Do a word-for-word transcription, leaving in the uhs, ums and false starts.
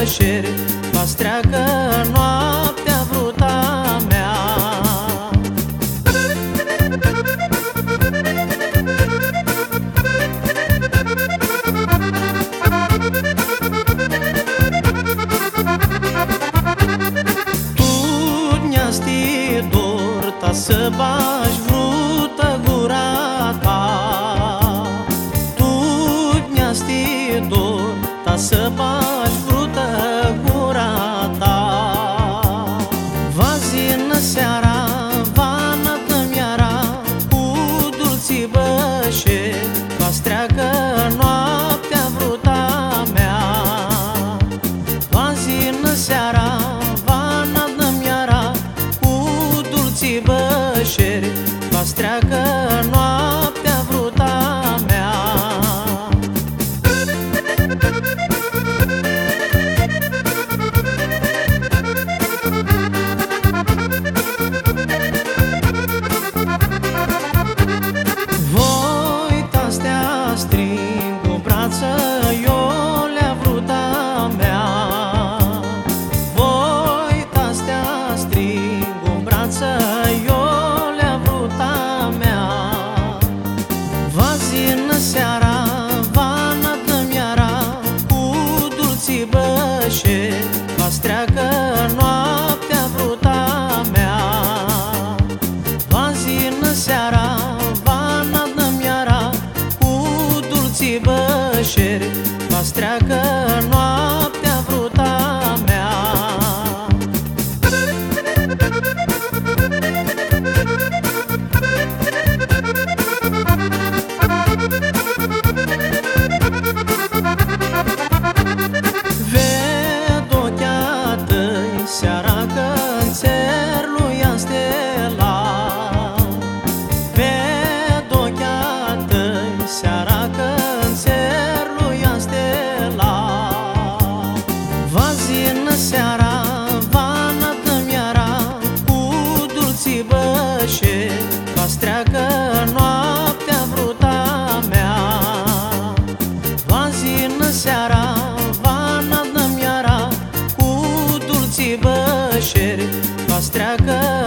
bășeri, va-ți treacă noaptea vruta mea. Ta să bași vrută gura ta, tu mi-asti dor, ta să bași vrută gura ta. Vazină seara, vană tămiara, cu dulții bășe, va-ți treacă noaptea vruta mea. Vazină seara, vană tămiara, bășeri, va-ți treacă noaptea vruta mea. Voi t-astea string cu brață, iolea vruta mea. Voi t-astea string cu brață, seara, vană tămiara, cu dulții bășe, va-ți treacă noaptea vruta mea. Vazină seara, vană tămiara, cu dulții bășeri, va-ți treacă noaptea vruta mea. Seara că-n țer lui Astela, ved ochii tăi, seara că-n țer lui Astela. Vazină seara, vană tămiara, cu dulții bășe, va-ți treacă noaptea vruta mea. Vazină seara, vană tămiara, bășeri, va-ți treacă